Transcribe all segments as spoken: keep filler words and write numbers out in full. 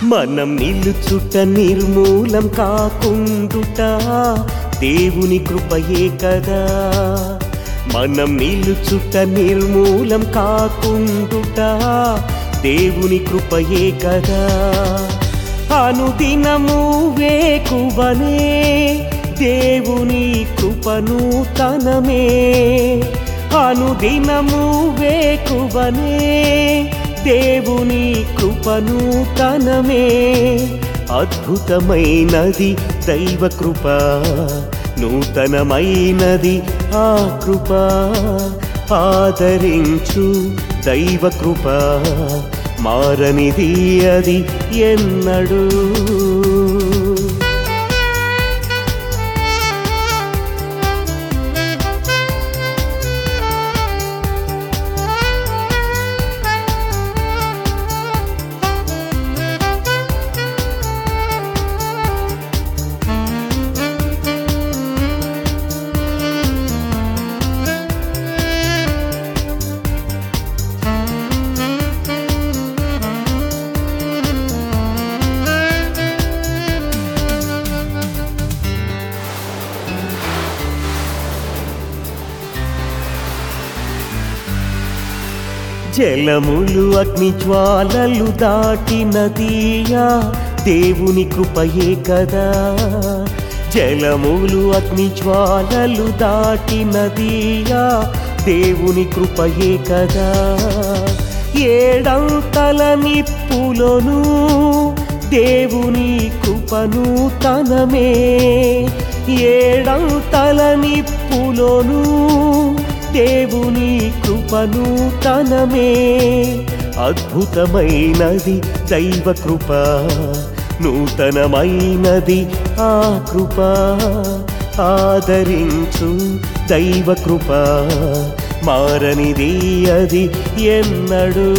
మనం నిలుచుట నిర్మూలం కాకుండుట దేవుని కృపయే కదా. మనం నిలుచుట నిర్మూలం కాకుండుట దేవుని కృపయే కదా. అనుదినము వేకువనే దేవుని కృపను తనమే. అనుదినము వేకువనే దేవుని కృపను తనమే. అద్భుతమైనది దైవ కృప, నూతనమైనది ఆ కృప. ఆదరించు దైవ కృప, మారనిది అది ఎన్నడూ. జలములు అగ్ని జ్వాలలు దాటినదియా దేవుని కృపయే కదా. జలములు అగ్ని జ్వాలలు దాటినదియా దేవుని కృపయే కదా. ఏడంతల నిప్పులోను దేవుని కృపను తనమే. ఏడంతల నిప్పులోను దేవుని కృపను తనమే. అద్భుతమైనది దైవ కృప, నూతనమైనది ఆ కృప. ఆదరించు దైవ కృప, మారనిది అది ఎన్నడూ.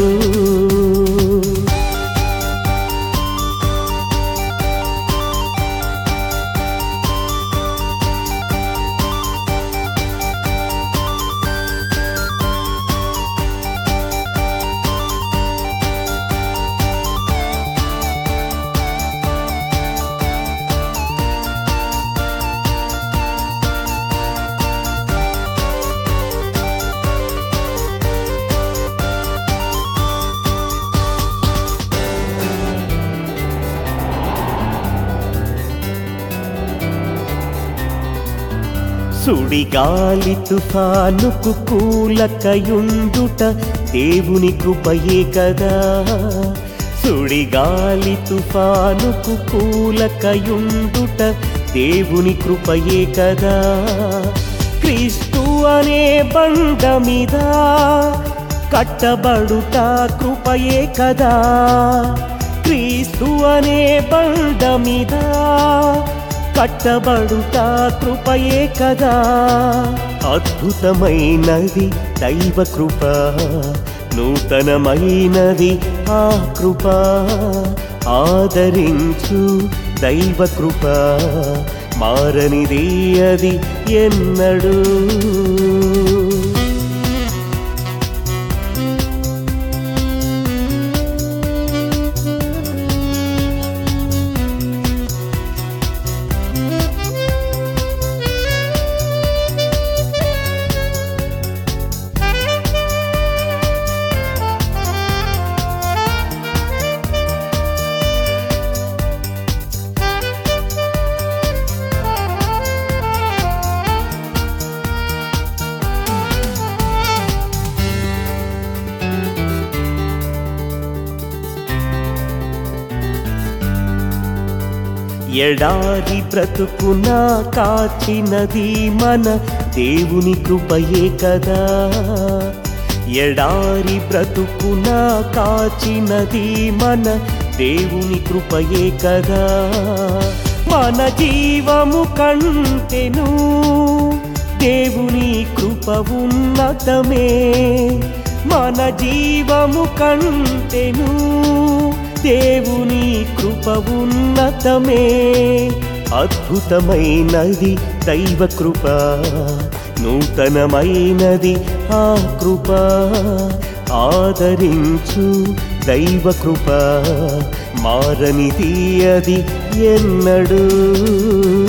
సుడిగాలి తుఫానుకు కూలకయుండుట దేవుని కృపయే కదా. సుడిగాలి తుఫానుకు కూలకయుండుట దేవుని కృపయే కదా. క్రీస్తు అనే బండ మీద కట్టబడుట కృపయే కదా. క్రీస్తు అనే బండ మీద కట్టబడుట కృపయే కదా. అద్భుతమైనది దైవ కృప, నూతనమైనది ఆ కృప. ఆదరించు దైవ కృప, మారనిది అది ఎన్నడూ. ఎడారి బ్రతుకున కాచినది మన దేవుని కృపయే కదా. ఎడారి బ్రతుకున కాచినది మన దేవుని కృపయే కదా. మన జీవము కంటెను దేవుని కృప ఉన్నతమే. మన జీవము కంటెను దేవుని కృప ఉన్నతమే. అద్భుతమైనది దైవ కృప, నూతనమైనది ఆ కృప. ఆదరించు దైవ కృప మారనిది అది ఎన్నడూ.